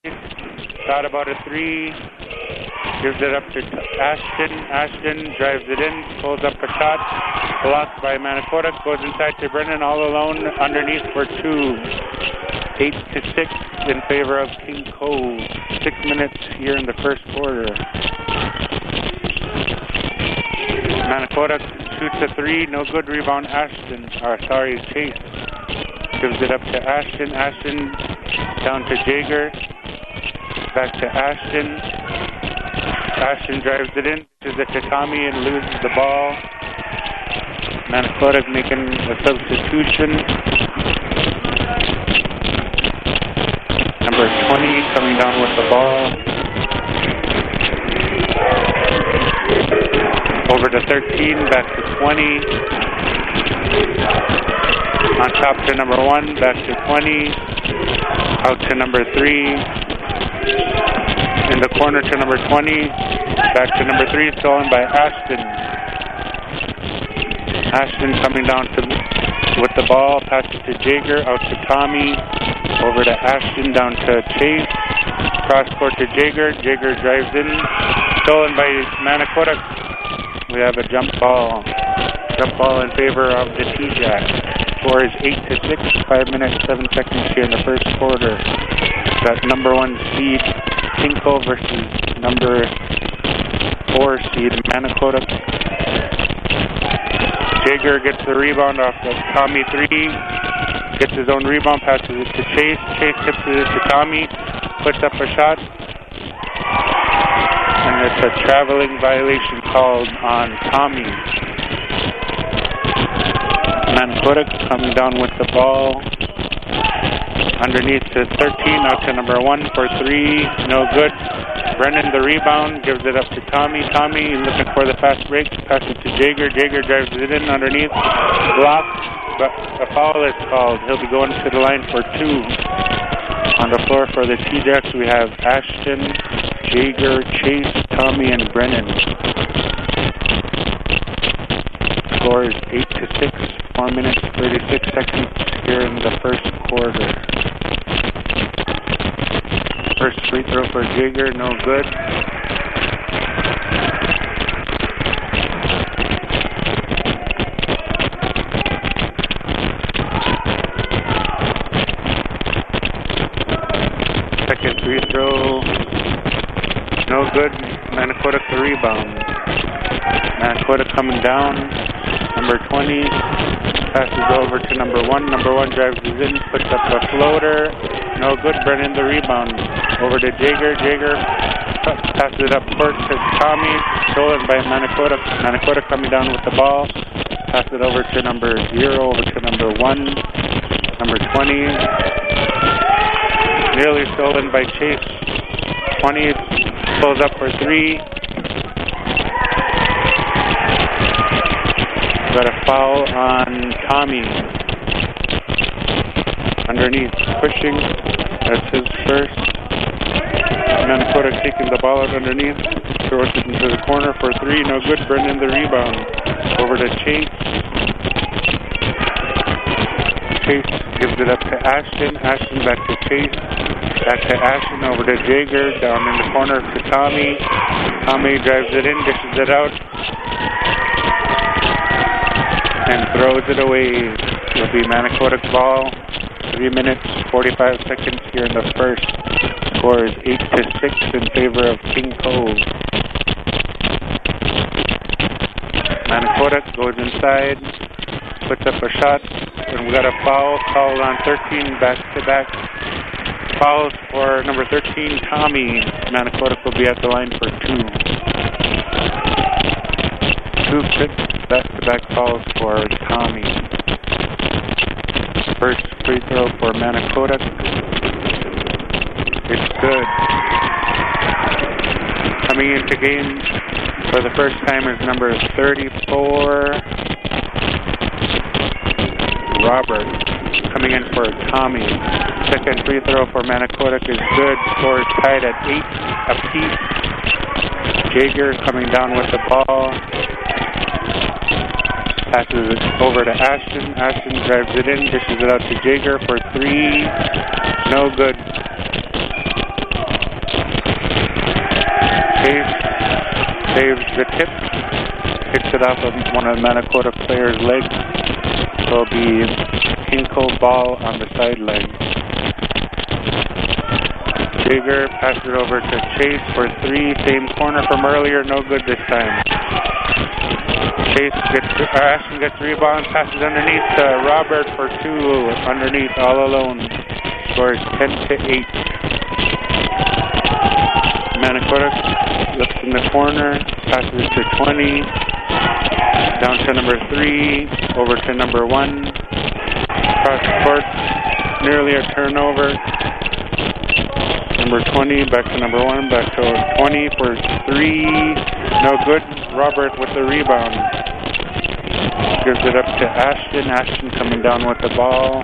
Thought about a three. Gives it up to Ashton. Ashton drives it in, pulls up a shot. Blocked by Manakota. Goes inside to Brennan all alone underneath for two. 8-6 in favor of King Cove. 6 minutes here in the first quarter. Manakota shoots a three. No good. Rebound Ashton. Chase. Gives it up to Ashton. Ashton down to Jaeger. Back to Ashton. Ashton drives it in. Gives it to Tommy and loses the ball. Manakota making a substitution. Number 20 coming down with the ball. Over to 13, back to 20. On top to number 1, back to 20. Out to number 3. In the corner to number 20. Back to number 3, stolen by Ashton. Ashton coming down with the ball. Passes to Jaeger, out to Tommy. Over to Ashton, down to Chase. Cross court to Jaeger. Jaeger drives in. Stolen by Manakota. We have a jump ball. Jump ball in favor of the T-Jacks. Score is 8-6. 5 minutes, 7 seconds here in the first quarter. Got number 1 seed King Cove versus number 4 seed Manakota. Jaeger gets the rebound off of Tommy 3. Gets his own rebound, passes it to Chase. Chase tips it to Tommy. Puts up a shot. And it's a traveling violation called on Tommy. Manakota coming down with the ball. Underneath to 13, out to number 1 for 3. No good. Brennan the rebound, gives it up to Tommy. Tommy looking for the fast break. Passes it to Jaeger. Jaeger drives it in underneath. Blocked, but a foul is called. He'll be going to the line for 2. On the floor for the T-Jacks, we have Ashton, Jaeger, Chase, Tommy, and Brennan. Score is 8-6. 4 minutes, 36 seconds here in the first quarter. First free throw for Jaeger, no good. Second free throw, no good. Manakota the rebound. Manakota coming down. Number 20 passes over to number 1. Number 1 drives it in, puts up a floater. No good. Brennan the rebound. Over to Jaeger. Jaeger passes it up court to Tommy. Stolen by Manakota. Manakota coming down with the ball. Pass it over to number 0. Over to number 1. Number 20. Nearly stolen by Chase. 20 pulls up for 3. Got a foul on Tommy. Underneath, pushing. That's his first. Manakota taking the ball out underneath. Throws it into the corner for 3. No good. Brennan the rebound. Over to Chase. Chase gives it up to Ashton. Ashton back to Chase. Back to Ashton. Over to Jaeger. Down in the corner to Tommy. Tommy drives it in, dishes it out. And throws it away. It'll be Manakota's ball. 3 minutes, 45 seconds here in the first. Score is 8-6 in favor of King Cove. Manakota goes inside, puts up a shot, and we got a foul called on 13 back-to-back fouls for number 13, Tommy. Manakota will be at the line for 2. 2 quick back-to-back fouls for Tommy. First free throw for Manakota. It's good. Coming into game for the first time is number 34, Robert. Coming in for Tommy. Second free throw for Manakota is good. Score is tied at 8 apiece. Jaeger coming down with the ball. Passes it over to Ashton. Ashton drives it in, dishes it out to Jaeger for 3. No good. Chase saves the tip, picks it off of one of Manakota players' legs. So it'll be Kinko ball on the side leg. Jaeger passes it over to Chase for 3, same corner from earlier, no good this time. Ashton gets rebound, passes underneath to Robert for 2, underneath all alone. Scores 10-8. Manakota looks in the corner, passes it to 20, down to number 3, over to number 1, cross court, nearly a turnover. Number 20, back to number 1, back to 20 for 3, no good. Robert with the rebound. Gives it up to Ashton. Ashton coming down with the ball.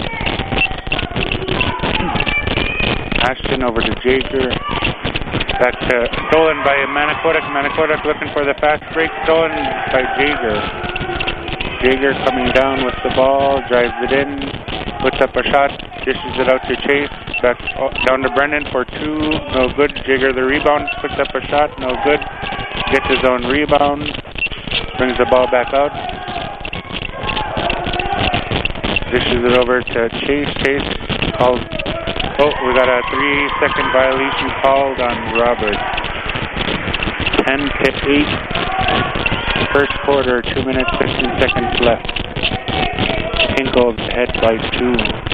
Ashton over to Jaeger. Back to stolen by Manakota. Manakota looking for the fast break. Stolen by Jaeger. Jaeger coming down with the ball. Drives it in. Puts up a shot. Dishes it out to Chase. Back down to Brennan for 2. No good. Jaeger the rebound. Puts up a shot. No good. Gets his own rebound. Brings the ball back out. Dishes it over to Chase. Chase calls. Oh, we got a 3-second violation called on Robert. 10-8. First quarter, 2 minutes, 15 seconds left. Kinko ahead by 2.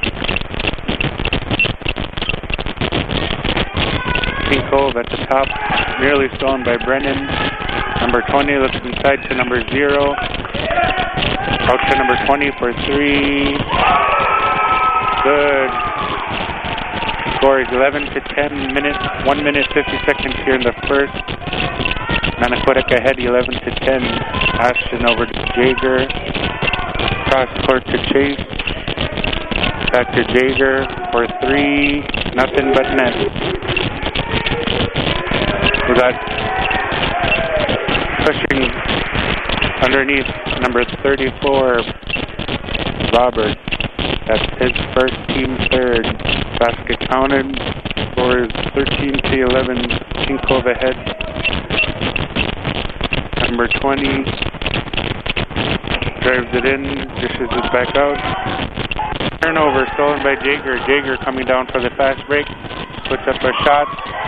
Kinko at the top, nearly stolen by Brennan. Number 20 looks inside to number 0. Out to number 20 for 3. Good. Score is 11-10 minutes, 1 minute 50 seconds here in the first. Manakota ahead 11-10. Ashton over to Jaeger. Cross court to Chase. Back to Jaeger for 3. Nothing but net. We got pushing underneath number 34, Robert. That's his first, team third. Basket counted. Score is 13-11. Kinko ahead. Number 20 drives it in, dishes it back out. Turnover stolen by Jaeger. Jaeger coming down for the fast break. Puts up a shot.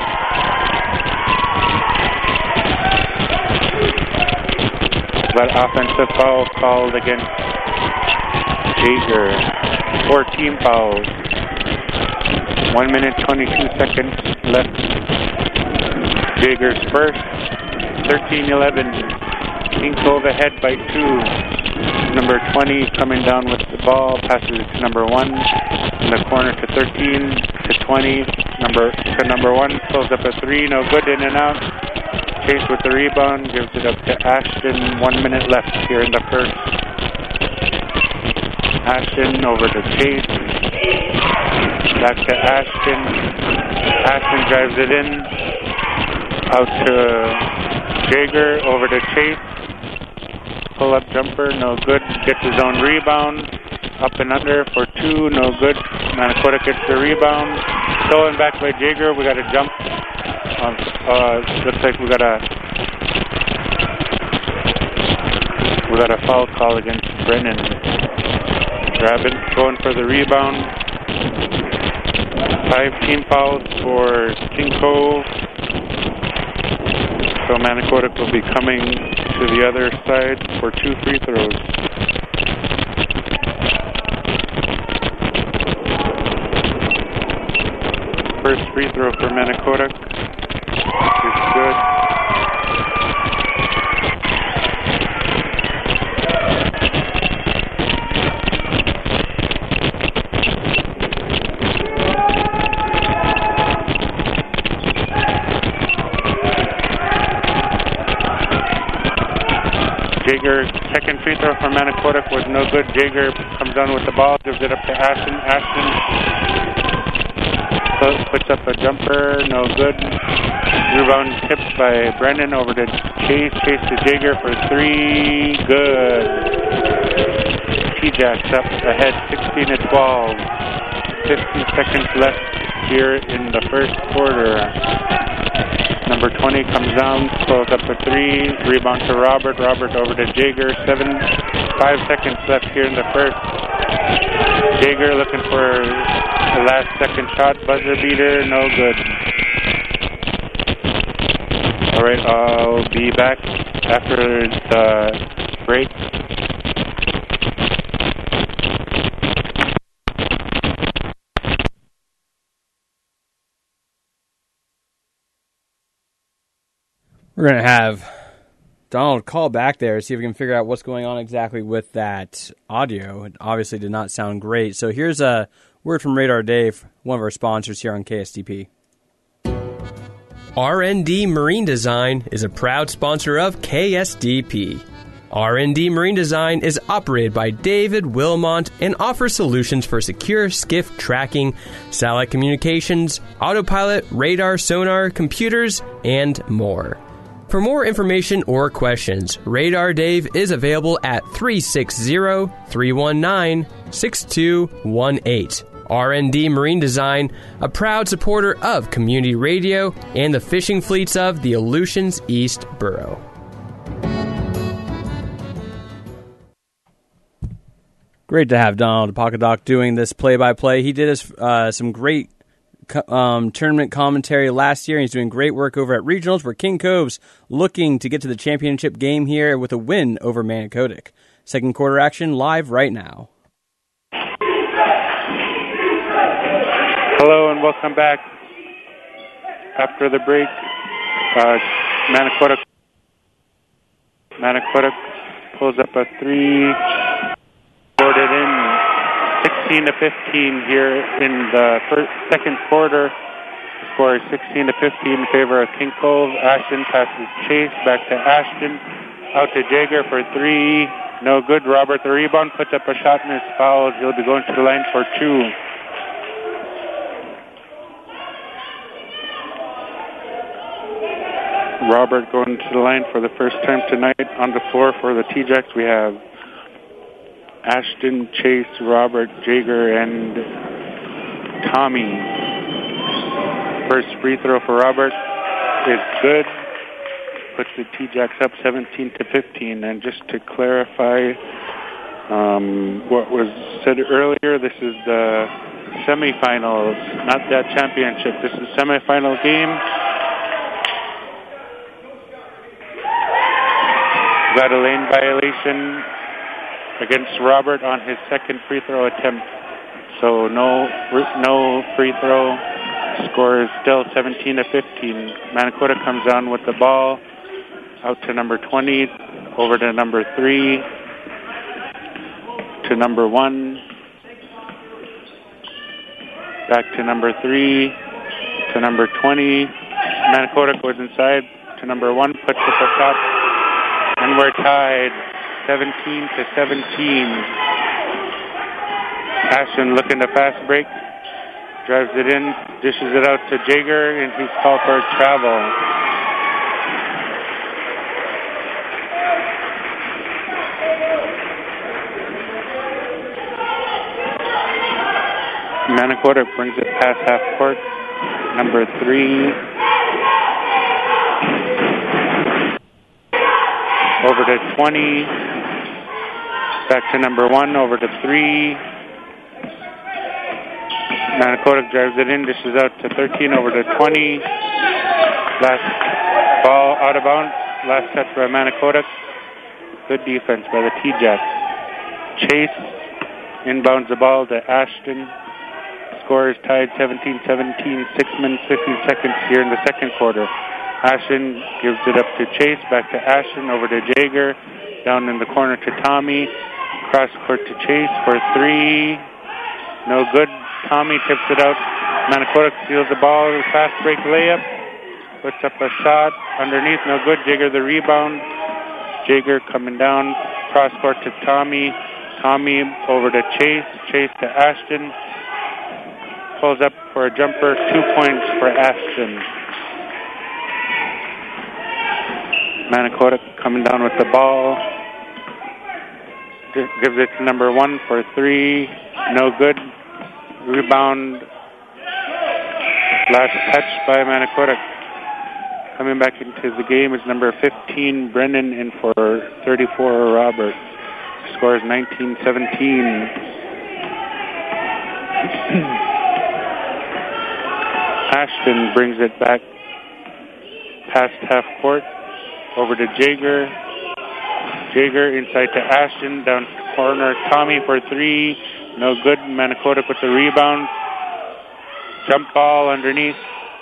But offensive foul called against Jaeger. 4 team fouls. 1 minute, 22 seconds left. Jaeger's first. 13-11. Kinko ahead by 2. Number 20 coming down with the ball. Passes it to number 1. In the corner to 13 to 20. Number 1 pulls up a 3. No good, in and out. Chase with the rebound. Gives it up to Ashton. 1 minute left here in the first. Ashton over to Chase. Back to Ashton. Ashton drives it in. Out to Jaeger. Over to Chase. Pull-up jumper. No good. Gets his own rebound. Up and under for 2. No good. Manakota gets the rebound. Stolen back by Jaeger. We got a jump. Looks like we got a foul call against Brennan. Grabbing, going for the rebound. 5 team fouls for Kinko. So Manakota will be coming to the other side for 2 free throws. First free throw for Manakota is good. Jaeger, second free throw for Manakota was no good. Jaeger comes down with the ball, gives it up to Ashton. Ashton puts up a jumper, no good. Rebound tipped by Brennan over to Chase. Chase to Jaeger for 3, good. T-Jacks up ahead, 16-12. 15 seconds left here in the first quarter. Number 20 comes down, throws up a 3, rebound to Robert. Robert over to Jaeger. 5 seconds left here in the first. Jaeger looking for the last second shot, buzzer beater, no good. All right, I'll be back after the break. We're going to have Donald call back there, see if we can figure out what's going on exactly with that audio. It obviously did not sound great. So here's a word from Radar Dave, one of our sponsors here on KSDP. R&D Marine Design is a proud sponsor of KSDP. R&D Marine Design is operated by David Wilmont and offers solutions for secure skiff tracking, satellite communications, autopilot, radar, sonar, computers, and more. For more information or questions, Radar Dave is available at 360-319-6218. R&D Marine Design, a proud supporter of community radio and the fishing fleets of the Aleutians East Borough. Great to have Donald Pocket Doc doing this play-by-play. He did some great tournament commentary last year, and he's doing great work over at Regionals, where King Cove's looking to get to the championship game here with a win over Manicodic. Second quarter action live right now. Hello and welcome back. After the break, Manicodic pulls up a 3, scored it in 16-15 here in the second quarter. The score is 16-15 in favor of King Cove. Ashton passes Chase back to Ashton, out to Jaeger for 3, no good. Robert the rebound, puts up a shot and is fouled. He'll be going to the line for 2. Robert going to the line for the first time tonight. On the floor for the T-Jacks, we have Ashton, Chase, Robert, Jaeger, and Tommy. First free throw for Robert is good. Puts the T-Jacks up 17-15. And just to clarify what was said earlier, this is the semifinals, not that championship. This is semifinal game. Got a lane violation against Robert on his second free throw attempt. So no free throw. Score is still 17-15. Manicota comes down with the ball. Out to number 20. Over to number 3. To number 1. Back to number 3. To number 20. Manicota goes inside to number 1. Puts up a shot. And we're tied 17-17. Ashton looking to fast break. Drives it in, dishes it out to Jaeger, and he's called for a travel. Manicota brings it past half court. Number 3. Over to 20. Back to number 1. Over to 3. Manicota drives it in. Dishes out to 13. Over to 20. Last ball out of bounds. Last touch by Manicota. Good defense by the T-Jacks. Chase inbounds the ball to Ashton. Score is tied 17-17. 6 minutes, 15 seconds here in the second quarter. Ashton gives it up to Chase, back to Ashton, over to Jaeger, down in the corner to Tommy, cross court to Chase for 3, no good. Tommy tips it out. Manicota steals the ball, fast break layup, puts up a shot underneath, no good. Jaeger the rebound. Jaeger coming down, cross court to Tommy. Tommy over to Chase, Chase to Ashton, pulls up for a jumper, 2 points for Ashton. Manicota coming down with the ball. Gives it to number 1 for 3. No good. Rebound. Last touch by Manicota. Coming back into the game is number 15, Brennan, in for 34, Robert. Score is 19-17. Ashton brings it back past half court over to Jaeger. Jaeger inside to Ashton, down corner. Tommy for three. No good. Manicota with the rebound. Jump ball underneath.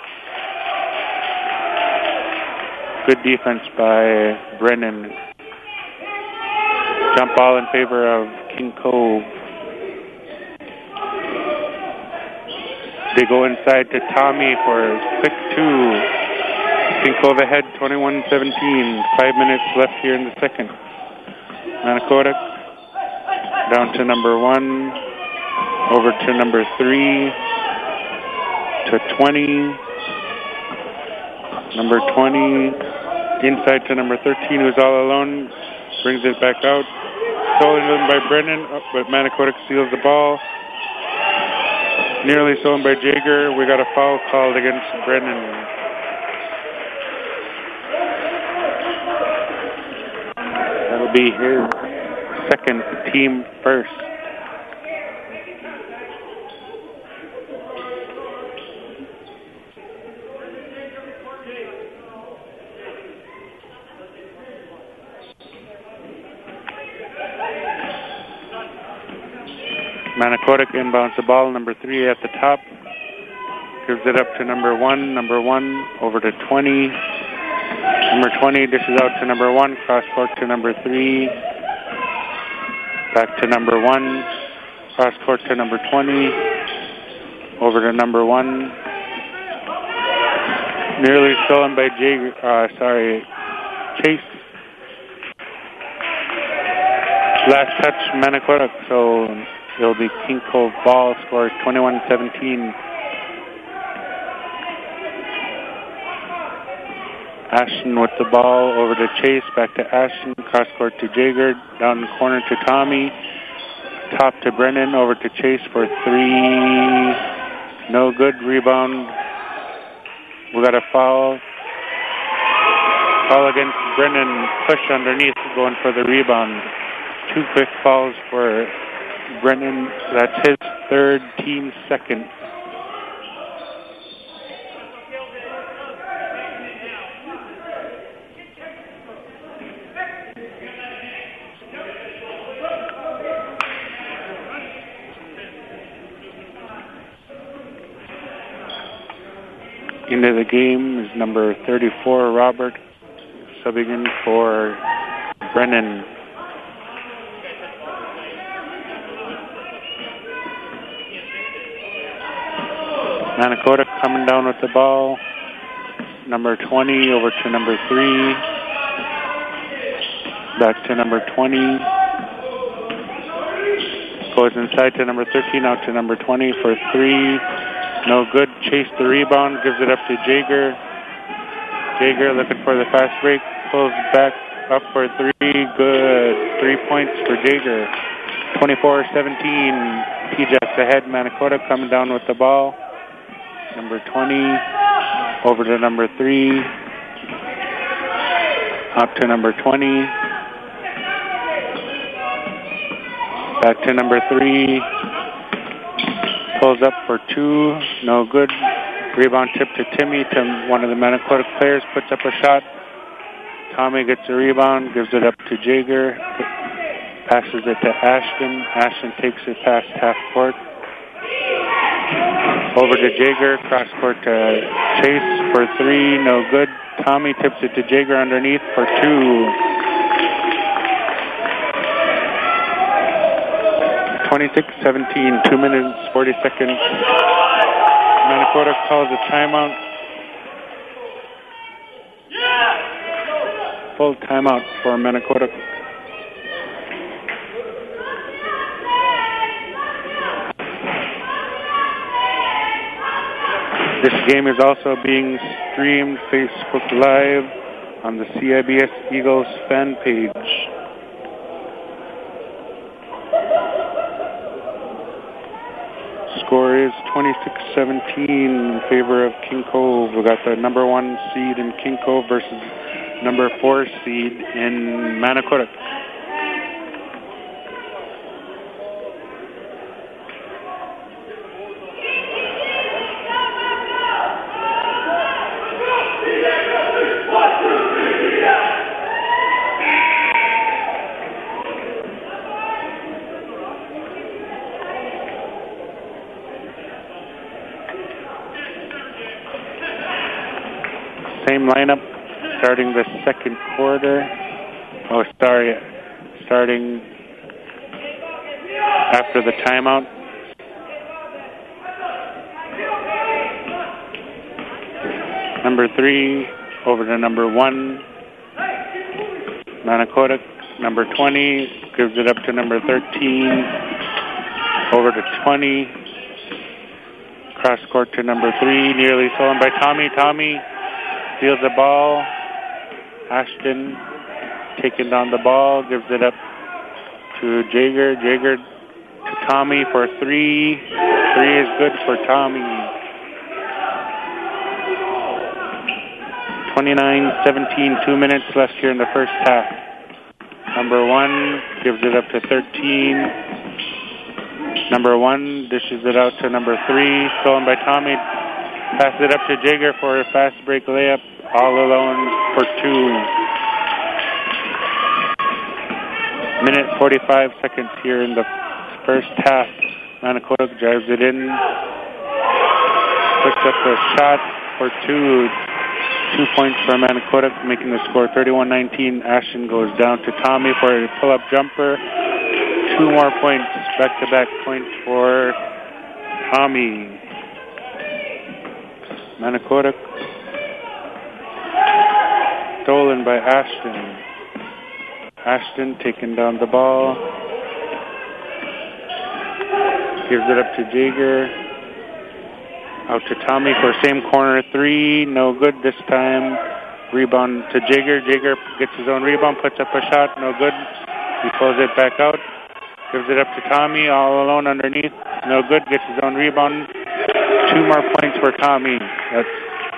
Good defense by Brennan. Jump ball in favor of King Cove. They go inside to Tommy for a quick two. King Cove ahead 21-17. 5 minutes left here in the second. Manicota down to number 1. Over to number 3. To 20. Number 20. Inside to number 13, who's all alone. Brings it back out. Stolen by Brennan, but Manicota steals the ball. Nearly stolen by Jaeger. We got a foul called against Brennan. That'll be his second, team first. Manicota inbounds the ball, number 3 at the top. Gives it up to number 1. Number 1 over to 20. Number 20 dishes out to number 1. Cross court to number 3. Back to number 1. Cross court to number 20. Over to number 1. Nearly stolen by Chase. Last touch, Manicota, so it'll be King Cove ball. Scores 21-17. Ashton with the ball over to Chase. Back to Ashton. Cross court to Jaeger. Down the corner to Tommy. Top to Brennan. Over to Chase for 3. No good. Rebound. We got a foul. Foul against Brennan. Push underneath. Going for the rebound. 2 quick fouls for Brennan. That's his third, team second. Into the game is number 34, Robert, subbing in for Brennan. Manicota coming down with the ball. Number 20 over to number 3. Back to number 20. Goes inside to number 13, out to number 20 for 3. No good. Chase the rebound, gives it up to Jaeger. Jaeger looking for the fast break. Pulls back up for 3. Good. 3 points for Jaeger. 24-17. P-Jacks ahead. Manicota coming down with the ball. Number 20, over to number 3, up to number 20, back to number 3, pulls up for 2, no good. Rebound tip to Timmy, to one of the Manicota players, puts up a shot. Tommy gets a rebound, gives it up to Jaeger, passes it to Ashton. Ashton takes it past half court. Over to Jaeger, cross court to Chase for 3, no good. Tommy tips it to Jaeger underneath for 2. 26-17, 2 minutes, 40 seconds. Manicota calls a timeout. Full timeout for Manicota. This game is also being streamed Facebook Live on the CIBS Eagles fan page. Score is 26-17 in favor of King Cove. We got the number 1 seed in King Cove versus number 4 seed in Manicodic. Same lineup, starting the second quarter. Starting after the timeout. Number 3 over to number 1. Manicodic, number 20, gives it up to number 13. Over to 20. Cross court to number 3, nearly stolen by Tommy. Tommy steals the ball. Ashton taking down the ball, gives it up to Jaeger. Jaeger to Tommy for 3. 3 is good for Tommy. 29-17, 2 minutes left here in the first half. Number 1 gives it up to 13. Number 1 dishes it out to number 3, stolen by Tommy. Passes it up to Jaeger for a fast break layup, all alone for 2. Minute 45 seconds here in the first half. Manicodic drives it in. Puts up a shot for 2. 2 points for Manicodic, making the score 31-19. Ashton goes down to Tommy for a pull-up jumper. 2 more points, back-to-back points for Tommy. Manicodic stolen by Ashton. Ashton taking down the ball. Gives it up to Jaeger. Out to Tommy for same corner 3. No good this time. Rebound to Jaeger. Jaeger gets his own rebound, puts up a shot. No good. He pulls it back out. Gives it up to Tommy, all alone underneath. No good. Gets his own rebound. 2 more points for Tommy. That's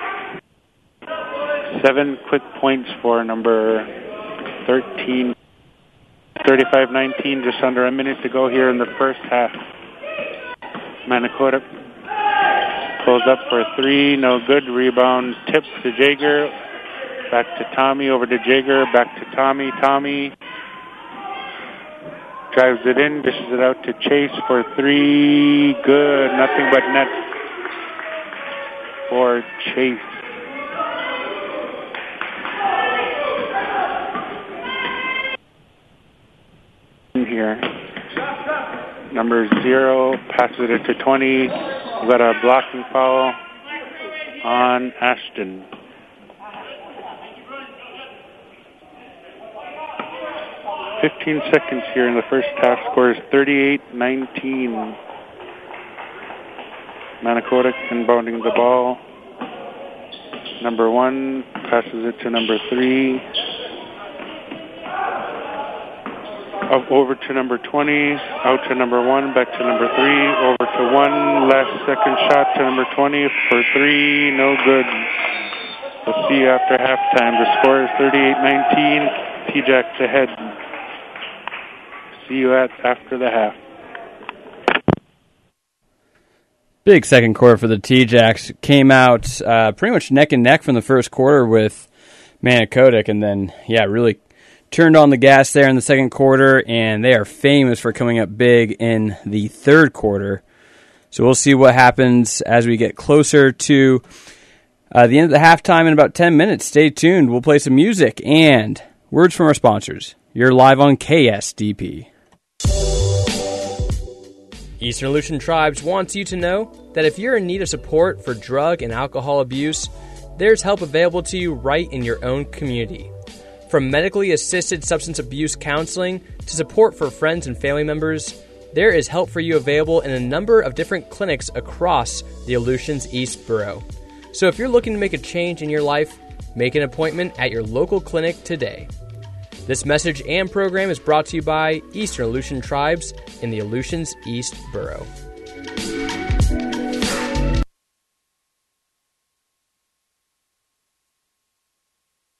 7 quick points for number 13. 35-19, just under a minute to go here in the first half. Manicodic pulls up for 3, no good. Rebound tips to Jaeger. Back to Tommy, over to Jaeger, back to Tommy. Tommy drives it in, dishes it out to Chase for 3. Good, nothing but net for Chase. Here. Number 0 passes it to 20. We've got a blocking foul on Ashton. "15 seconds here in the first half. Score is 38-19. Manicodic inbounding the ball. Number 1 passes it to number 3. Over to number 20, out to number 1, back to number 3, over to 1, last second shot to number 20 for 3, no good. We'll see you after halftime. The score is 38-19, T-Jacks ahead. See you after the half. Big second quarter for the T-Jacks. Came out pretty much neck and neck from the first quarter with Manicodic, and then, really turned on the gas there in the second quarter, and they are famous for coming up big in the third quarter. So we'll see what happens as we get closer to the end of the halftime in about 10 minutes. Stay tuned. We'll play some music and words from our sponsors. You're live on KSDP. Eastern Aleutian Tribes wants you to know that if you're in need of support for drug and alcohol abuse, there's help available to you right in your own community. From medically assisted substance abuse counseling to support for friends and family members, there is help for you available in a number of different clinics across the Aleutians East Borough. So if you're looking to make a change in your life, make an appointment at your local clinic today. This message and program is brought to you by Eastern Aleutian Tribes in the Aleutians East Borough.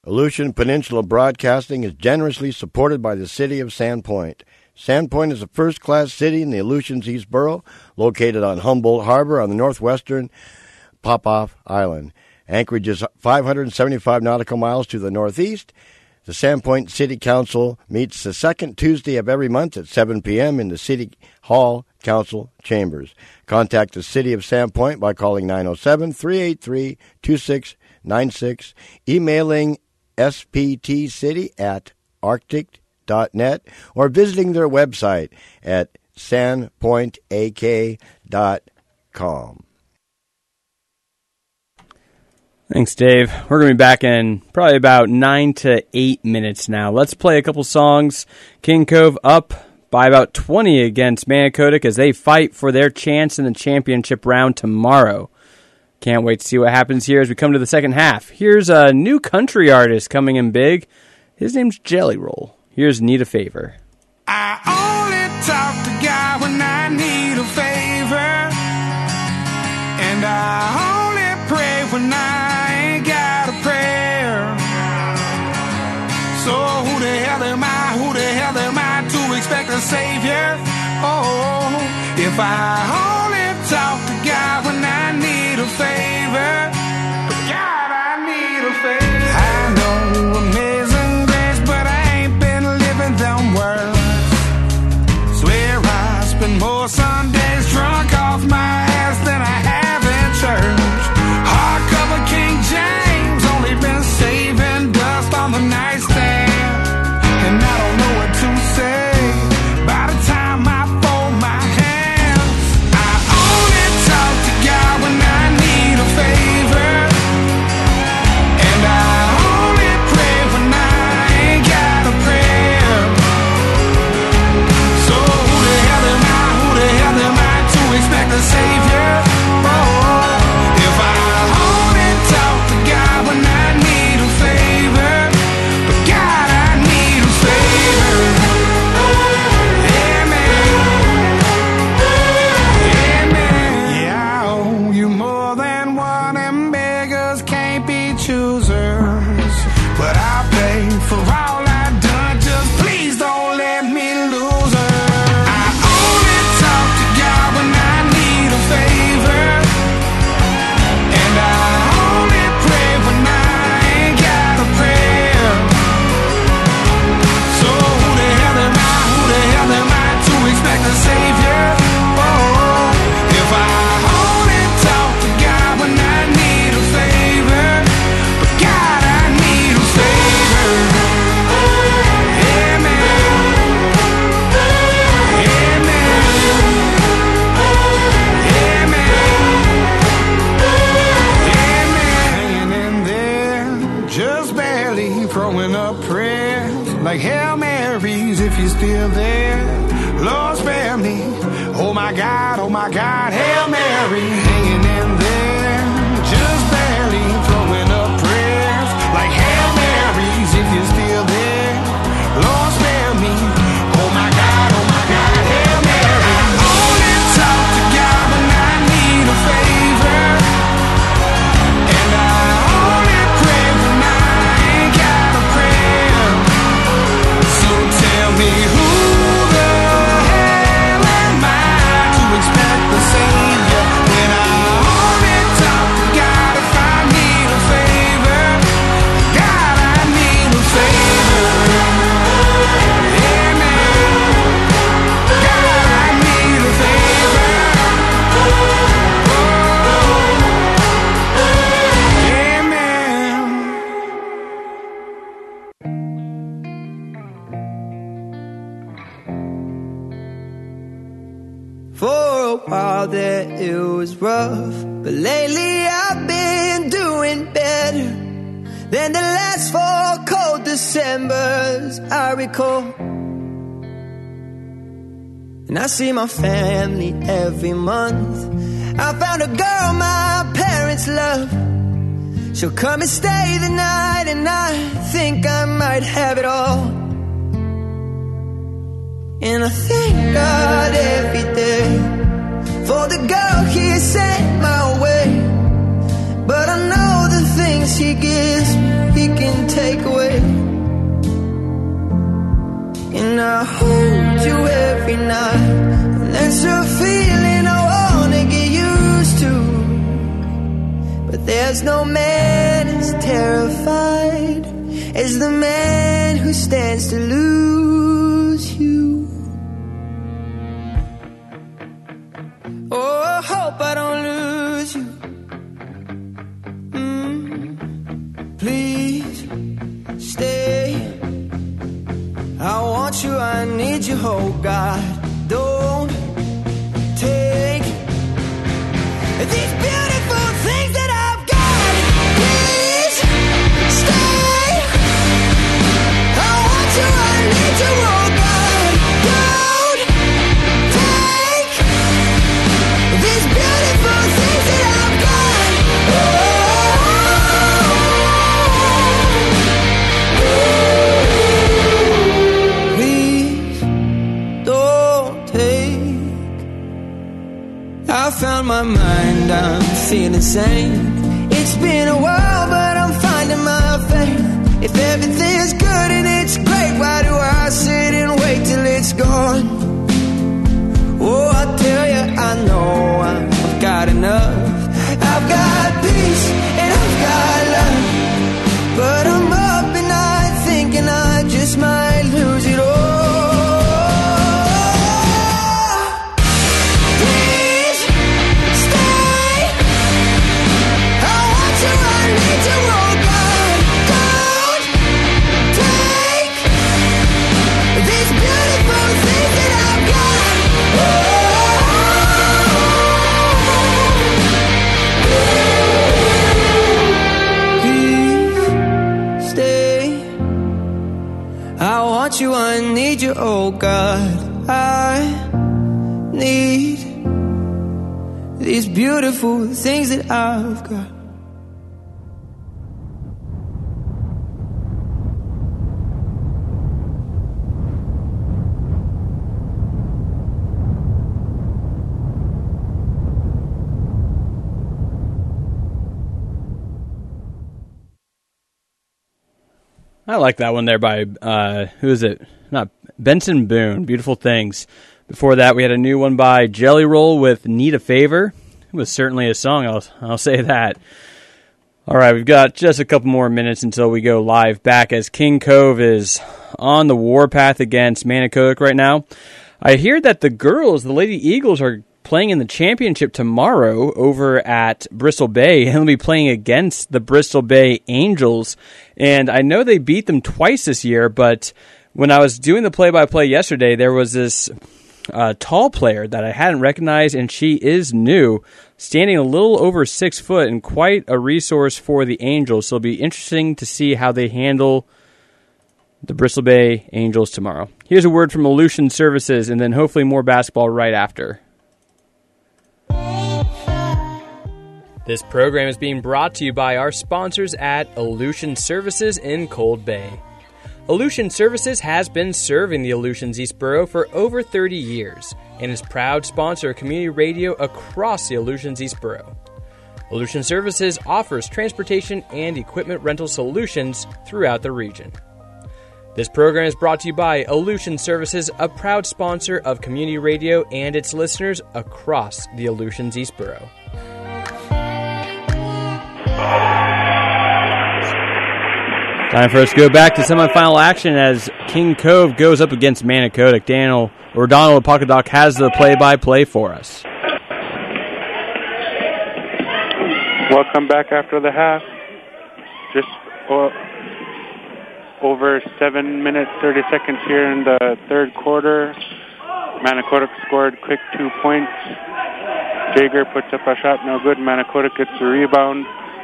Aleutian Peninsula Broadcasting is generously supported by the City of Sandpoint. Sandpoint is a first-class city in the Aleutians East Borough, located on Humboldt Harbor on the northwestern Popoff Island. Anchorage is 575 nautical miles to the northeast. The Sandpoint City Council meets the second Tuesday of every month at 7 p.m. in the City Hall Council Chambers. Contact the City of Sandpoint by calling 907-383-2696, emailing sptcity@arctic.net, or visiting their website at sandpointak.com. Thanks, Dave. We're going to be back in probably about 9 to 8 minutes now. Let's play a couple songs. King Cove up by about 20 against Manicodic as they fight for their chance in the championship round tomorrow. Can't wait to see what happens here as we come to the second half. Here's a new country artist coming in big. His name's Jelly Roll. Here's Need a Favor. I only talk to God when I need a favor, and I only pray when I ain't got a prayer. So who the hell am I to expect a savior? Oh, if I only talk to God when I need a favor, God, I need a favor. I know amazing grace, but I ain't been living them words. Swear I spend more Sundays drunk off my ass than I have in church. Hardcover King James, only been saving dust on the nightstand, and I don't know what to say. By the time I fold my hands, I only talk to God when I need a favor, and I only pray when I ain't got a prayer. So who the hell am I to expect a savior? Oh, if I only talk to God when I need a favor, but God, I need a favor. Amen. Amen. Yeah, I owe you more than one, and beggars can't be choosers. But I pay for all I've done, just please don't let me lose her. I only talk to God when I need a favor, and I only pray when I ain't got a prayer. So who the hell am I to expect a savior? Oh, if I only talk to God when I need a favor, but God, I need a favor. Amen. Amen. Amen. Hanging in there, just barely throwing up prayers like Hail Marys if you're still there. Lord, spare me. Oh my God, Hail Mary. Hanging in there, just barely throwing up prayers like Hail Marys if you're still there. Lord, spare me. Oh my God, Hail Mary. I only talk to God when I need a favor, and I only pray when I ain't got a prayer. So tell me who the hell am I to expect the savior when I only talk to God if I need a favor? God, I need a favor. Amen. God, I need a favor. Amen. For a while there it was rough, but lately I've been doing better than the last 4 cold Decembers I recall. And I see my family every month. I found a girl my parents love. She'll come and stay the night, and I think I might have it all. And I thank God every day for the girl He sent my way. But I know the things He gives me, He can take I hold you every night. And that's a feeling I wanna get used to. But there's no man as terrified as the man who stands to lose you. Oh, I hope I don't lose you. Please stay. I want you, I need you, oh God. Don't take these beautiful things that I've got. Please stay. I want you, I need you, oh God. Don't take these beautiful things that I've got. Please don't take. I found my mind, I'm feeling sane. It's been a while, but I'm finding my faith. If everything's good and it's great, why do I sit and wait till it's gone? Oh, I tell you, I know I've got enough. I've got peace and I've got love. But I'm up at night thinking I just might lose it all. Please stay. I want you, I need you, oh God. Don't take these beautiful things that I've got. Please stay. I want you, I need you, oh God. I need these beautiful things that I've got. I like that one there by, who is it? Not Benson Boone, Beautiful Things. Before that, we had a new one by Jelly Roll with Need a Favor. It was certainly a song, I'll say that. All right, we've got just a couple more minutes until we go live back as King Cove is on the warpath against Manicodic right now. I hear that the girls, the Lady Eagles, are playing in the championship tomorrow over at Bristol Bay, and they'll be playing against the Bristol Bay Angels. And I know they beat them twice this year, but when I was doing the play-by-play yesterday, there was this tall player that I hadn't recognized, and she is new, standing a little over 6 foot, and quite a resource for the Angels. So it'll be interesting to see how they handle the Bristol Bay Angels tomorrow. Here's a word from Aleutian Services, and then hopefully more basketball right after. This program is being brought to you by our sponsors at Aleutian Services in Cold Bay. Aleutian Services has been serving the Aleutians East Borough for over 30 years and is proud sponsor of community radio across the Aleutians East Borough. Aleutian Services offers transportation and equipment rental solutions throughout the region. This program is brought to you by Aleutian Services, a proud sponsor of community radio and its listeners across the Aleutians East Borough. Time for us to go back to semifinal action as King Cove goes up against Manicodic. Donald Pocadoc has the play-by-play for us. Welcome back after the half. Just over 7 minutes, 30 seconds here in the third quarter. Manicodic scored quick 2 points. Jaeger puts up a shot, no good. Manicodic gets the rebound.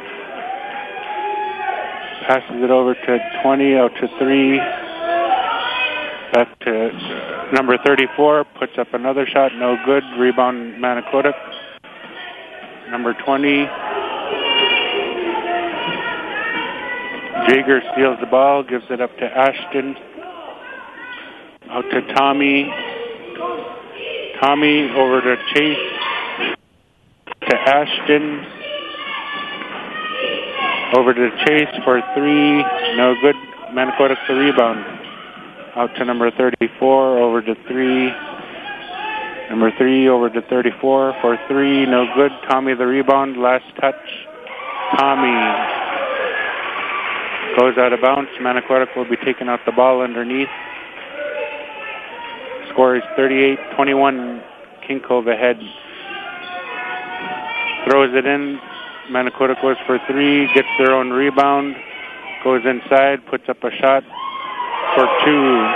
Passes it over to 20, out to 3. Back to number 34, puts up another shot, no good. Rebound Manicodic. Number 20. Jaeger steals the ball, gives it up to Ashton. Out to Tommy. Tommy over to Chase. To Ashton. Over to Chase for 3. No good. Manicodic the rebound. out to number 34, over to 3. Number 3 over to 34 for 3, no good. Tommy the rebound, last touch. Tommy goes out of bounds. Manicouatic will be taking out the ball underneath. Score is 38-21. King Cove ahead. Throws it in. Manicouatic goes for 3, gets their own rebound, goes inside, puts up a shot for 2.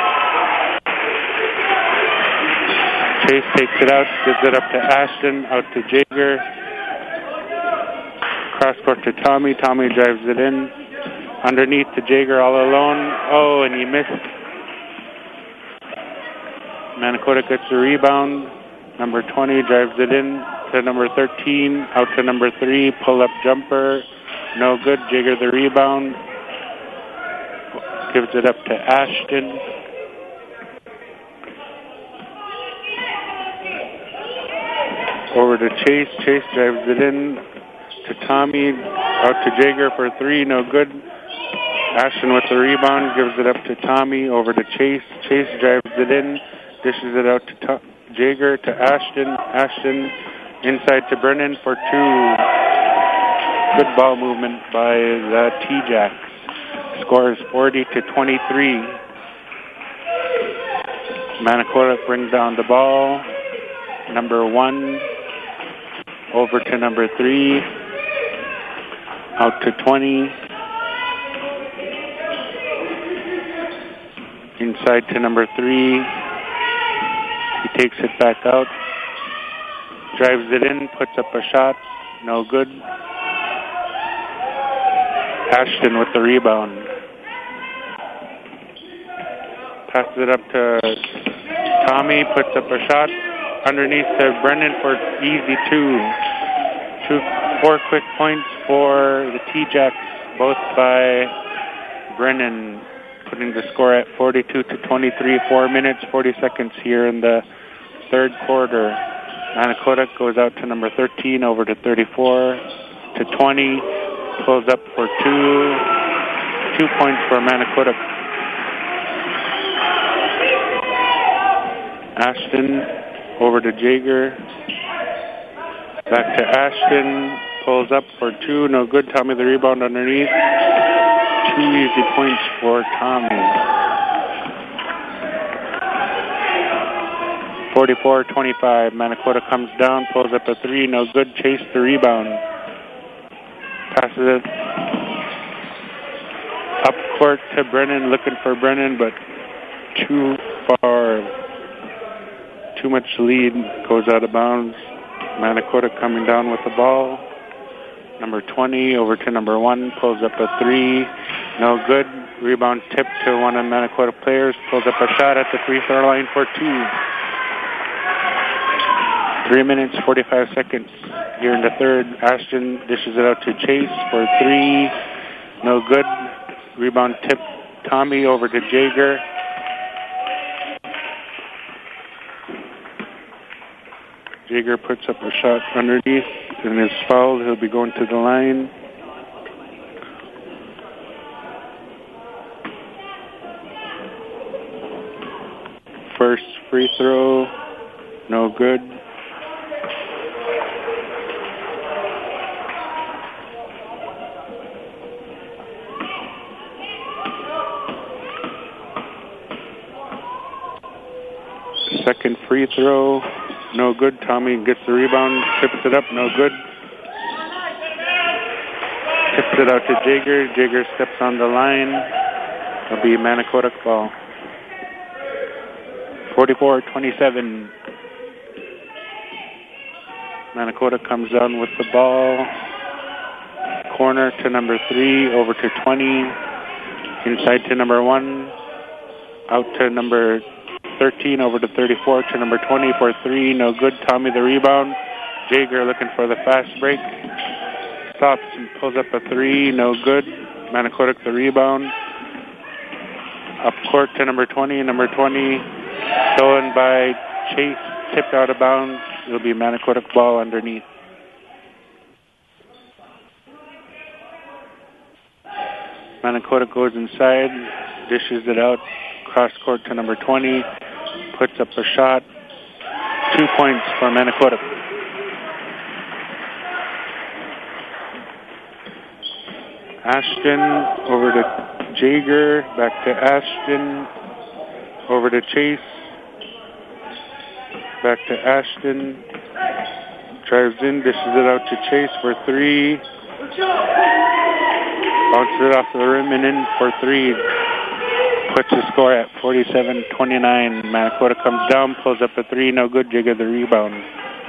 Chase takes it out, gives it up to Ashton, out to Jaeger. Cross court to Tommy. Tommy drives it in. Underneath to Jaeger all alone. Oh, and he missed. Manicouatic gets the rebound. Number 20 drives it in to number 13. Out to number 3. Pull-up jumper. No good. Jaeger the rebound. Gives it up to Ashton. Over to Chase. Chase drives it in to Tommy. Out to Jaeger for 3. No good. Ashton with the rebound. Gives it up to Tommy. Over to Chase. Chase drives it in. Dishes it out to Jaeger to Ashton. Ashton inside to Brennan for 2. Good ball movement by the T-Jacks. Score is 40-23. Manicouatic brings down the ball. Number 1 over to number 3. Out to 20. Inside to number 3. He takes it back out. Drives it in, puts up a shot. No good. Ashton with the rebound. Passes it up to Tommy, puts up a shot. Underneath to Brennan for easy 2. 4 quick points for the T-Jacks, both by Brennan, putting the score at 42-23. 4 minutes, 40 seconds here in the third quarter. Manicouatic goes out to number 13, over to 34, to 20. Pulls up for 2. 2 points for Manicouatic. Ashton over to Jaeger. Back to Ashton. Pulls up for 2. No good. Tommy the rebound underneath. 2 easy points for Tommy. 44-25. Manicouatic comes down. Pulls up a 3. No good. Chase the rebound. Passes it up court to Brennan. Looking for Brennan, but too far. Too much lead. Goes out of bounds. Manicouatic coming down with the ball. Number 20 over to number 1. Pulls up a 3. No good. Rebound tipped to one of the Manicouatic players. Pulls up a shot at the free throw line for 2. 3 minutes, 45 seconds here in the third. Ashton dishes it out to Chase for 3. No good. Rebound tip. Tommy over to Jaeger. Jaeger puts up a shot underneath and is fouled. He'll be going to the line. First free throw, no good. Second free throw, no good. Tommy gets the rebound, tips it up, no good. Tips it out to Jaeger. Jaeger steps on the line. It'll be Manicouatic ball. 44-27. Manicouatic comes down with the ball. Corner to number 3, over to 20. Inside to number 1. Out to number 13, over to 34, to number 20 for 3. No good. Tommy the rebound. Jaeger looking for the fast break. Stops and pulls up a 3. No good. Manicouatic the rebound. Up court to number 20. Number 20 stolen by Chase. Tipped out of bounds. It'll be Manicouatic ball underneath. Manicouatic goes inside. Dishes it out. cross court to number 20, puts up a shot. 2 points for Manicota. Ashton over to Jaeger, back to Ashton, over to Chase, back to Ashton, drives in, dishes it out to Chase for 3, bounces it off the rim and in for 3, puts the score at 47-29. Manicota comes down, pulls up a 3, no good. Jaeger the rebound.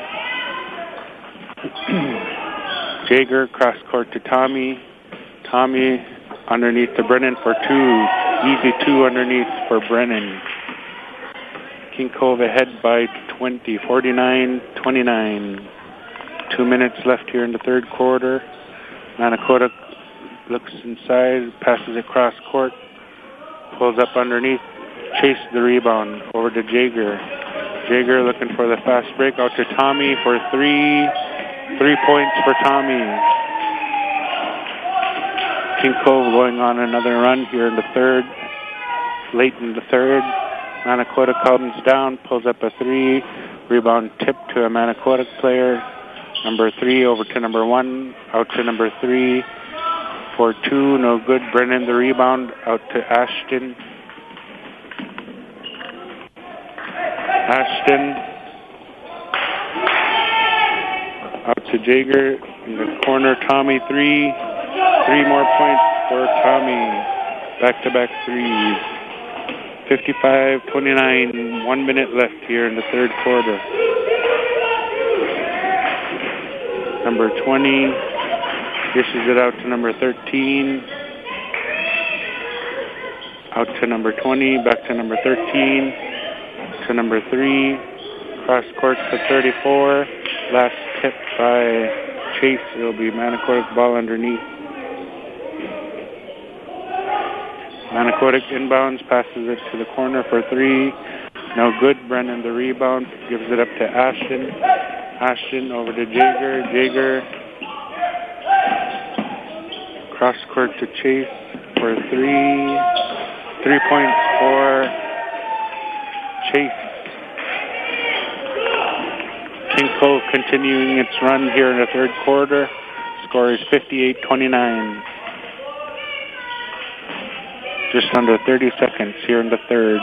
Jaeger cross court to Tommy. Tommy underneath to Brennan for 2. Easy 2 underneath for Brennan. King Cove ahead by 20, 49-29. 2 minutes left here in the third quarter. Manicota looks inside, passes across court, pulls up underneath, Chase the rebound over to Jaeger. Jaeger looking for the fast break out to Tommy for 3. 3 points for Tommy. King Cove going on another run here in the third. Late in the third. Manicota comes down, pulls up a 3. Rebound tip to a Manicota player. Number 3 over to number 1. Out to number 3. For 2, no good. Brennan the rebound. Out to Ashton. Ashton. Out to Jaeger. In the corner, Tommy 3. 3 more points for Tommy. Back-to-back threes. 55-29. 1 minute left here in the third quarter. Number 20 dishes it out to number 13. Out to number 20. Back to number 13. To number 3. Cross court to 34. Last tip by Chase. It'll be Manicota's ball underneath. Manicotic inbounds, passes it to the corner for 3. No good. Brennan the rebound, gives it up to Ashton. Ashton over to Jaeger. Jaeger cross court to Chase for 3. 3 points for Chase. King Cove continuing its run here in the third quarter. Score is 58-29. Just under 30 seconds here in the third.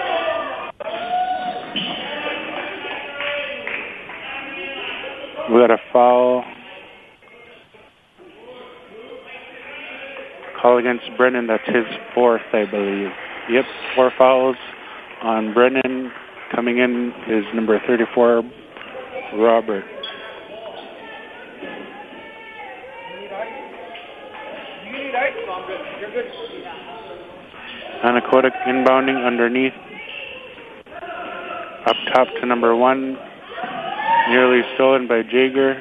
We got a foul. Call against Brennan. That's his 4th, I believe. Yep, 4 fouls on Brennan. Coming in is number 34, Robert. Manicota inbounding underneath. Up top to number 1. Nearly stolen by Jaeger.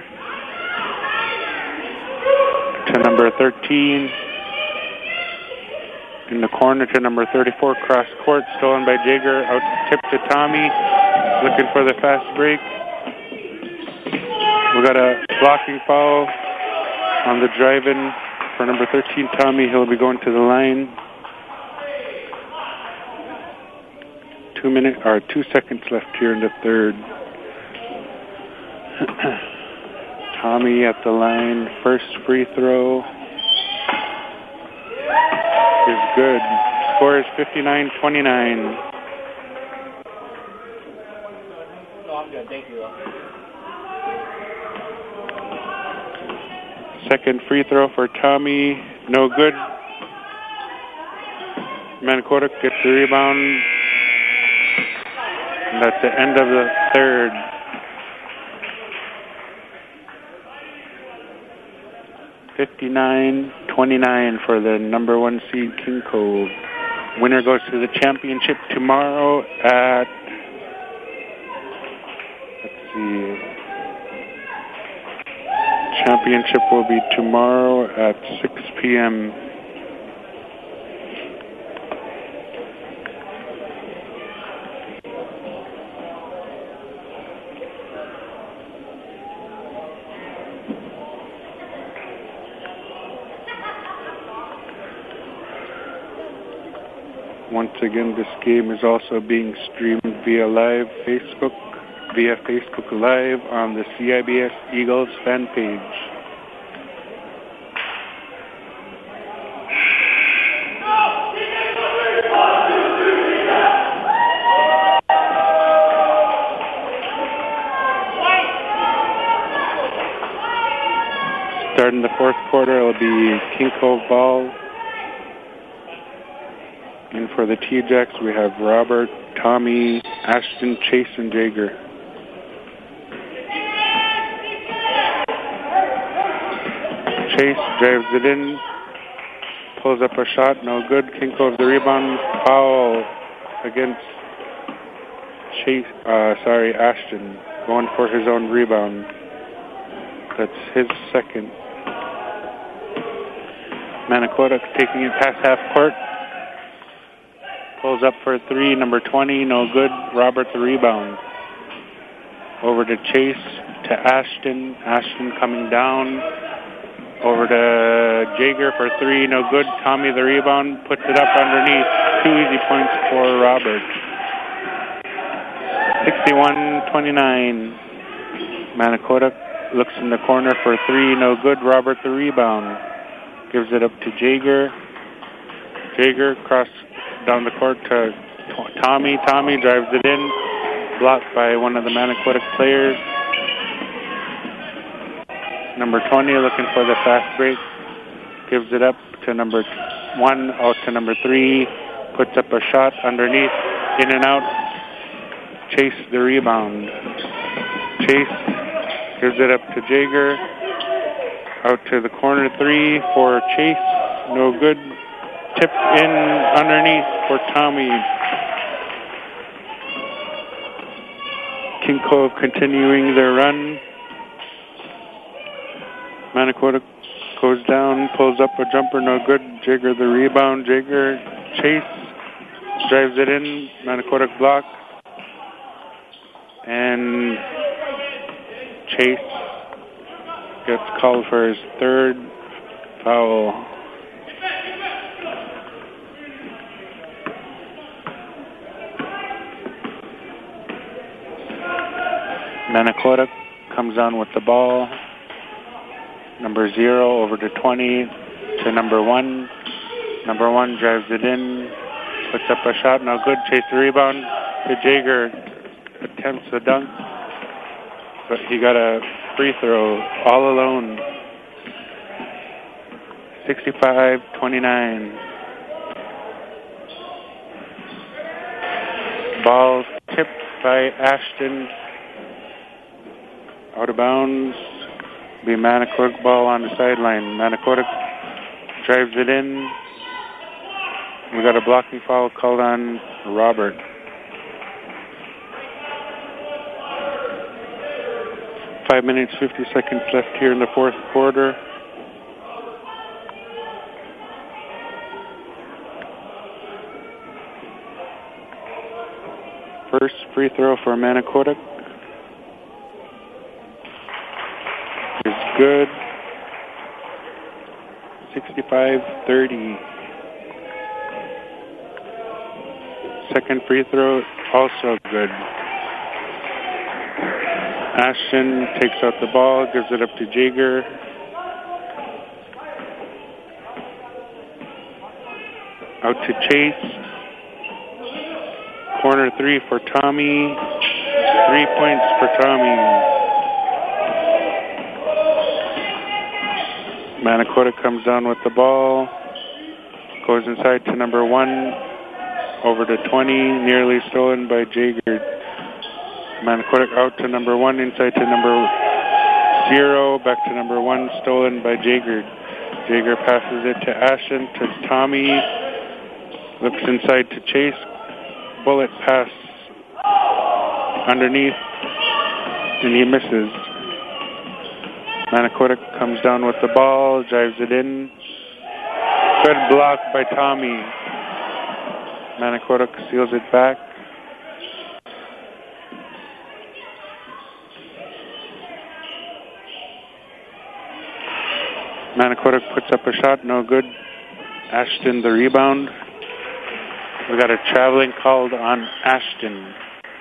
To number 13. In the corner to number 34. Cross court. Stolen by Jaeger. Out tip to Tommy. Looking for the fast break. We got a blocking foul on the drive-in for number 13, Tommy. He'll be going to the line. 2 seconds left here in the third. Tommy at the line. First free throw is good. Score is 59-29. Thank you. Second free throw for Tommy. No good. Manicota gets the rebound. And that's the end of the third. $59-29 for the number 1 seed King Cove. Winner goes to the championship tomorrow at, let's see, championship will be tomorrow at 6 p.m. Once again, this game is also being streamed via Facebook Live on the CIBS Eagles fan page. Starting the fourth quarter, it'll be King Cove ball. And for the T-Jacks, we have Robert, Tommy, Ashton, Chase, and Jager. Chase drives it in, pulls up a shot, no good. King Cove the rebound, foul against Ashton, going for his own rebound. That's his second. Manicota taking it past half court. Pulls up for a three, number 20, no good. Robert the rebound. Over to Chase, to Ashton. Ashton coming down. Over to Jager for three, no good. Tommy the rebound, puts it up underneath. 2 easy points for Robert. 61-29. Manicota looks in the corner for three, no good. Robert the rebound. Gives it up to Jager. Jager cross down the court to Tommy. Tommy drives it in. Blocked by one of the Manicota players. Number 20 looking for the fast break. Gives it up to number 1, out to number 3. Puts up a shot underneath. In and out. Chase the rebound. Chase gives it up to Jager. Out to the corner 3 for Chase. No good. Tip in underneath for Tommy. King Cove continuing their run. Manicota goes down, pulls up a jumper, no good. Jager the rebound. Jager, Chase drives it in. Manicota block. And Chase gets called for his third foul. Manicota comes on with the ball. Number 0 over to 20 to number 1. Number 1 drives it in, puts up a shot, no good. Chase the rebound to Jager. Attempts the dunk, but he got a free throw all alone. 65-29. Ball tipped by Ashton. Out of bounds. Be Manicota ball on the sideline. Manicota drives it in. We got a blocking foul called on Robert. Five minutes, 50 seconds left here in the fourth quarter. First free throw for Manicota is good. 65-30. Second free throw also good. Ashton takes out the ball, gives it up to Jager. Out to Chase. Corner 3 for Tommy. 3 points for Tommy. Manicota comes down with the ball. Goes inside to number 1. Over to 20. Nearly stolen by Jager. Manicota out to number 1, inside to number 0, back to number 1, stolen by Jager. Jager passes it to Ashton, to Tommy, looks inside to Chase, bullet pass underneath, and he misses. Manicota comes down with the ball, drives it in. Good block by Tommy. Manicota seals it back. Manicota puts up a shot, no good. Ashton the rebound. We got a traveling called on Ashton.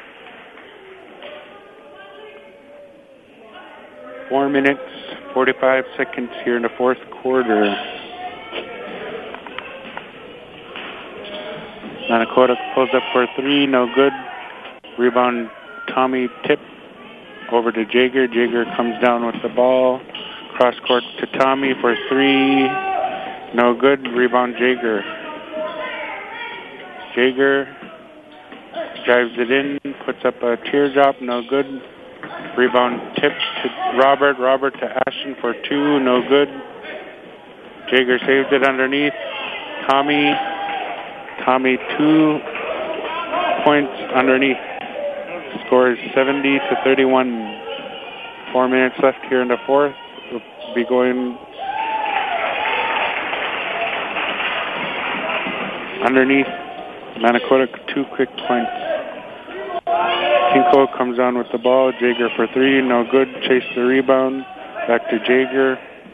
4 minutes, 45 seconds here in the fourth quarter. Manakota pulls up for 3, no good. Rebound, Tommy tip over to Jaeger. Jaeger comes down with the ball. Cross court to Tommy for 3, no good. Rebound, Jaeger. Jaeger drives it in, puts up a teardrop, no good. Rebound tip to Robert. Robert to Ashton for 2, no good. Jaeger saves it underneath. Tommy 2 points underneath. Score is 70-31. 4 minutes left here in the fourth. We'll be going underneath. Manakota 2 quick points. Kinko comes on with the ball. Jaeger for 3, no good. Chase the rebound. Back to Jaeger.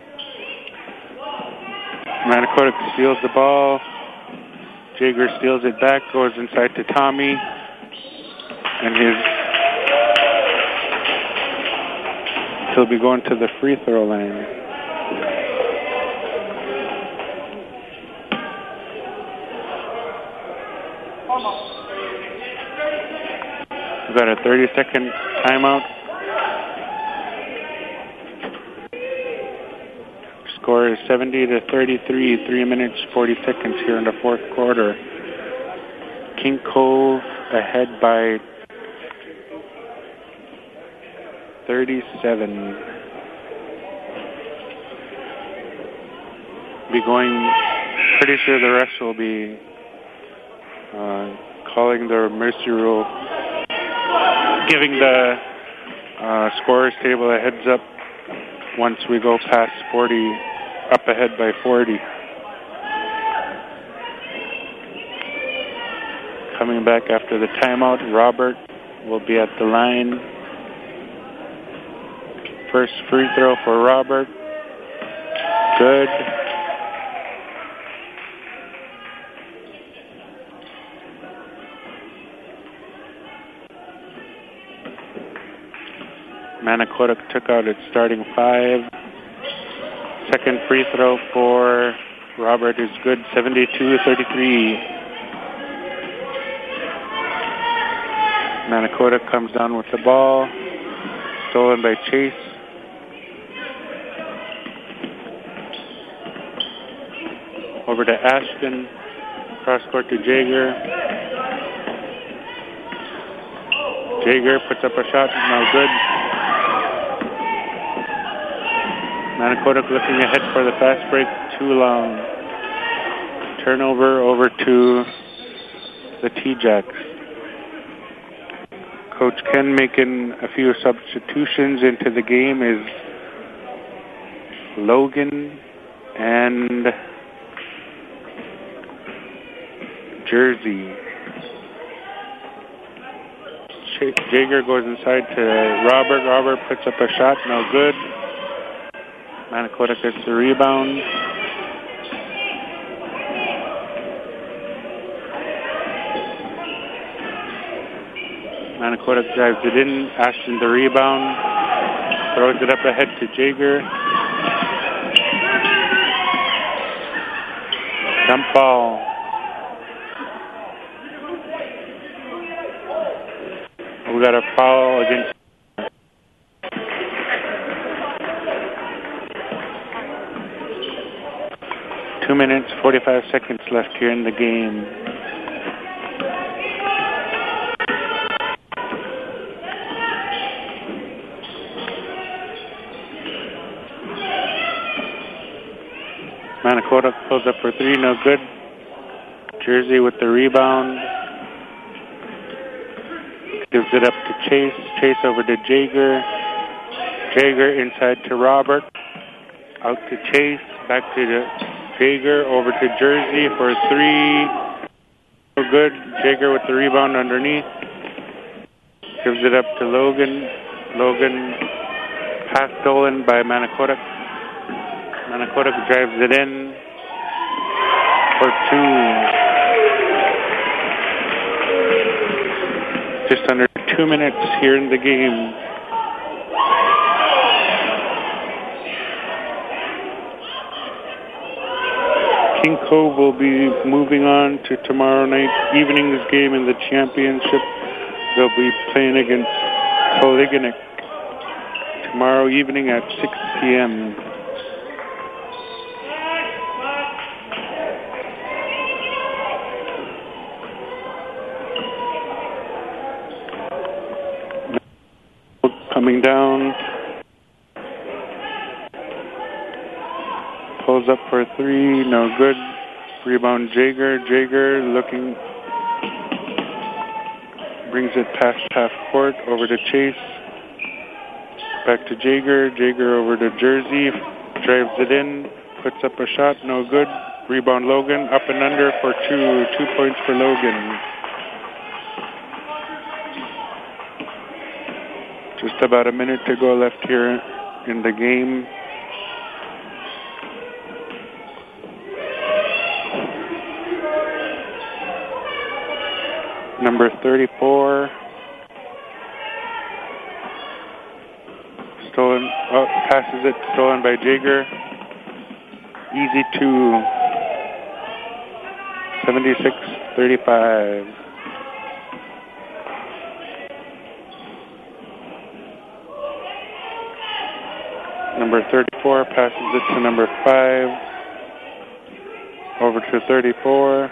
Manakota steals the ball. Jaeger steals it back, goes inside to Tommy. And he'll be going to the free throw line. We've got a 30-second timeout. Score is 70-33, 3 minutes, 40 seconds here in the fourth quarter. King Cove ahead by 37. Be going, pretty sure the refs will be calling the mercy rule, giving the scorers table a heads up once we go past 40, up ahead by 40. Coming back after the timeout, Robert will be at the line. First free throw for Robert. Good. Manakota took out its starting 5. Second free throw for Robert is good, 72-33. Manakota comes down with the ball. Stolen by Chase. Over to Ashton. Cross court to Jaeger. Jaeger puts up a shot, no good. Manakota looking ahead for the fast break, too long. Turnover over to the T-Jacks. Coach Ken making a few substitutions into the game is Logan and Jersey. Jaeger goes inside to Robert. Robert puts up a shot, no good. Manakota gets the rebound. Manakota drives it in. Ashton the rebound. Throws it up ahead to Jaeger. Jump ball. We got a foul against. 2 minutes, 45 seconds left here in the game. Manakota pulls up for 3, no good. Jersey with the rebound. Gives it up to Chase. Chase over to Jaeger. Jaeger inside to Robert. Out to Chase. Back to Jaeger. Over to Jersey for 3. No good. Jaeger with the rebound underneath. Gives it up to Logan. Logan pass stolen by Manakota. Manakota drives it in for 2. Just under 2 minutes here in the game. King Cove will be moving on to tomorrow night evening's game in the championship. They'll be playing against Koliganek tomorrow evening at 6 p.m. Coming down. Pulls up for three, no good. Rebound Jaeger. Jaeger looking, brings it past half court over to Chase. Back to Jaeger. Jaeger over to Jersey. Drives it in, puts up a shot, no good. Rebound Logan, up and under for two. 2 points for Logan. Just about a minute to go left here in the game. Number 34. Stolen, passes it, stolen by Jaeger. Easy two. 76-35. Number 34 passes it to number 5. Over to 34.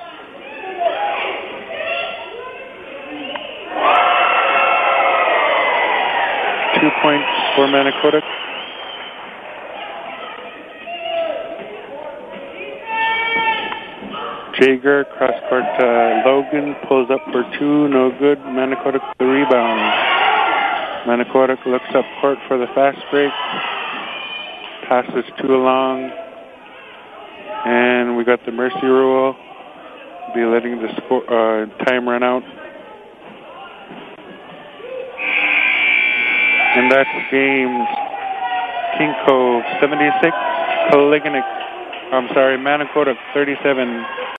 Points for Manicota. Jaeger, cross court to Logan, pulls up for two, no good. Manicota the rebound. Manicota looks up court for the fast break. Passes too long. And we got the mercy rule. Be letting the time run out. And that's game. King Cove 76, Manicota 37.